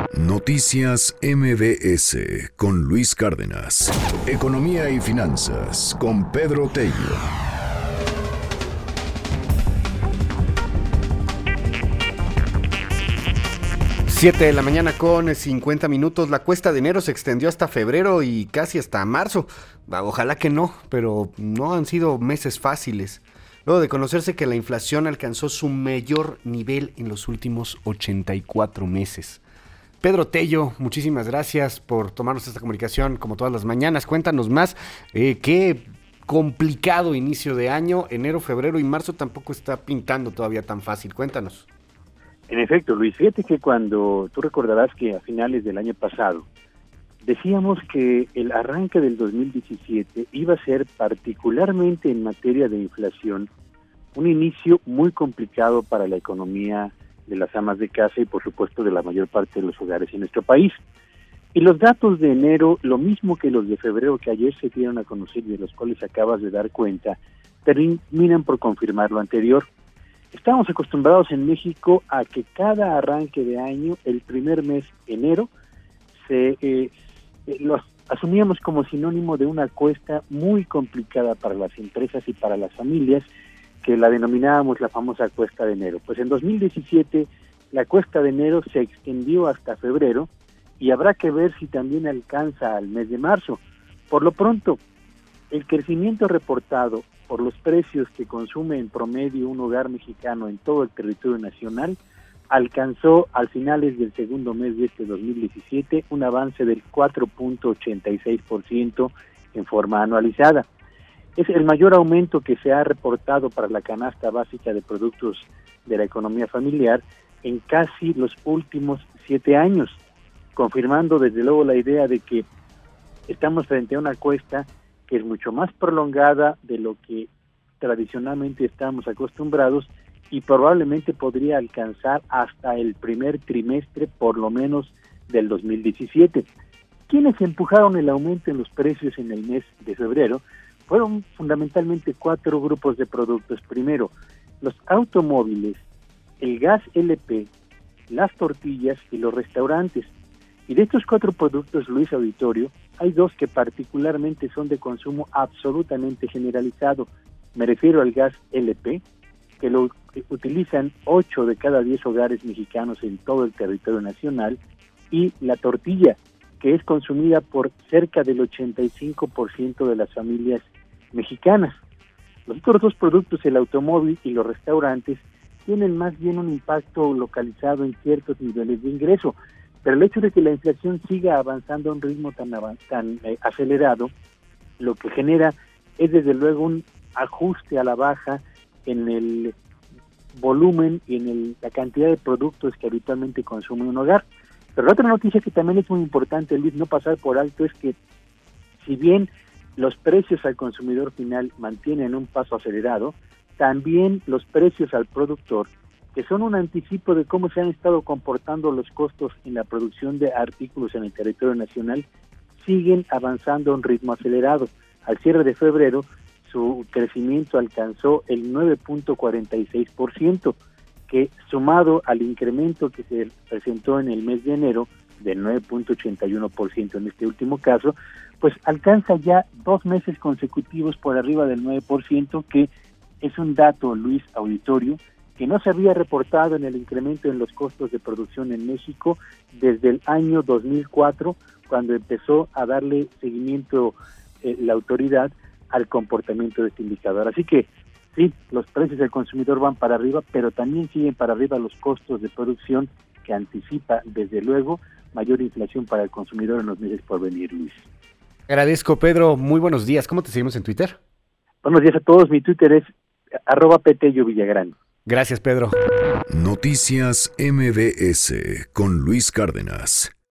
Noticias MBS con Luis Cárdenas. Economía y finanzas con Pedro Tello. Siete de la mañana con 50 minutos. La cuesta de enero se extendió hasta febrero y casi hasta marzo. Ojalá que no, pero no han sido meses fáciles. Luego de conocerse que la inflación alcanzó su mayor nivel en los últimos 84 meses. Pedro Tello, muchísimas gracias por tomarnos esta comunicación como todas las mañanas. Cuéntanos más, qué complicado inicio de año. Enero, febrero y marzo tampoco está pintando todavía tan fácil. Cuéntanos. En efecto, Luis, fíjate que cuando tú recordarás que a finales del año pasado decíamos que el arranque del 2017 iba a ser, particularmente en materia de inflación, un inicio muy complicado para la economía de las amas de casa y por supuesto de la mayor parte de los hogares en nuestro país. Y los datos de enero, lo mismo que los de febrero que ayer se dieron a conocer y de los cuales acabas de dar cuenta, terminan por confirmar lo anterior. Estamos acostumbrados en México a que cada arranque de año, el primer mes, enero, lo asumíamos como sinónimo de una cuesta muy complicada para las empresas y para las familias, que la denominábamos la famosa cuesta de enero. Pues en 2017 la cuesta de enero se extendió hasta febrero y habrá que ver si también alcanza al mes de marzo. Por lo pronto, el crecimiento reportado por los precios que consume en promedio un hogar mexicano en todo el territorio nacional alcanzó al finales del segundo mes de este 2017 un avance del 4.86% en forma anualizada. Es el mayor aumento que se ha reportado para la canasta básica de productos de la economía familiar en casi los últimos 7 años, confirmando desde luego la idea de que estamos frente a una cuesta que es mucho más prolongada de lo que tradicionalmente estamos acostumbrados y probablemente podría alcanzar hasta el primer trimestre, por lo menos, del 2017. Quienes empujaron el aumento en los precios en el mes de febrero fueron fundamentalmente 4 grupos de productos. Primero, los automóviles, el gas LP, las tortillas y los restaurantes. Y de estos 4 productos, Luis Auditorio, hay 2 que particularmente son de consumo absolutamente generalizado. Me refiero al gas LP, que lo utilizan 8 de cada 10 hogares mexicanos en todo el territorio nacional, y la tortilla, que es consumida por cerca del 85% de las familias mexicanas. Los otros 2 productos, el automóvil y los restaurantes, tienen más bien un impacto localizado en ciertos niveles de ingreso, pero el hecho de que la inflación siga avanzando a un ritmo tan acelerado, lo que genera es desde luego un ajuste a la baja en el volumen y en la cantidad de productos que habitualmente consume un hogar. Pero la otra noticia que también es muy importante, Luis, no pasar por alto, es que si bien los precios al consumidor final mantienen un paso acelerado, también los precios al productor, que son un anticipo de cómo se han estado comportando los costos en la producción de artículos en el territorio nacional, siguen avanzando a un ritmo acelerado. Al cierre de febrero, su crecimiento alcanzó el 9.46%, que sumado al incremento que se presentó en el mes de enero, del 9.81% en este último caso, pues alcanza ya 2 meses consecutivos por arriba del 9%, que es un dato, Luis Auditorio, que no se había reportado en el incremento en los costos de producción en México desde el año 2004, cuando empezó a darle seguimiento la autoridad al comportamiento de este indicador. Así que sí, los precios del consumidor van para arriba, pero también siguen para arriba los costos de producción, que anticipa desde luego mayor inflación para el consumidor en los meses por venir, Luis. Agradezco, Pedro. Muy buenos días. ¿Cómo te seguimos en Twitter? Buenos días a todos. Mi Twitter es @PTelloVillagrán. Gracias, Pedro. Noticias MBS con Luis Cárdenas.